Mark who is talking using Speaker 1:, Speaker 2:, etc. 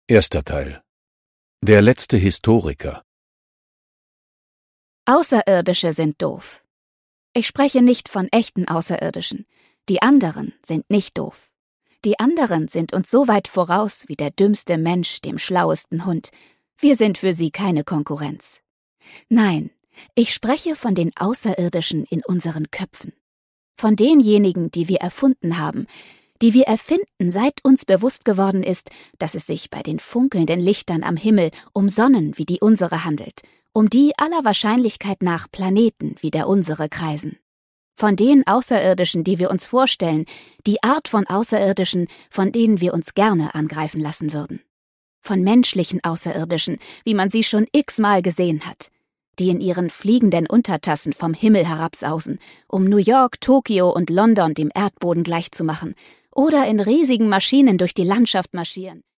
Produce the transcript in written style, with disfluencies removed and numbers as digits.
Speaker 1: Erster Teil. Der letzte Historiker.
Speaker 2: Außerirdische sind doof. Ich spreche nicht von echten Außerirdischen. Die anderen sind nicht doof. Die anderen sind uns so weit voraus wie der dümmste Mensch dem schlauesten Hund. Wir sind für sie keine Konkurrenz. Nein, ich spreche von den Außerirdischen in unseren Köpfen. Von denjenigen, die wir erfunden haben, die wir erfinden, seit uns bewusst geworden ist, dass es sich bei den funkelnden Lichtern am Himmel um Sonnen wie die unsere handelt, um die aller Wahrscheinlichkeit nach Planeten wie der unsere kreisen. Von den Außerirdischen, die wir uns vorstellen, die Art von Außerirdischen, von denen wir uns gerne angreifen lassen würden. Von menschlichen Außerirdischen, wie man sie schon x-mal gesehen hat, die in ihren fliegenden Untertassen vom Himmel herabsausen, um New York, Tokio und London dem Erdboden gleichzumachen, oder in riesigen Maschinen durch die Landschaft marschieren.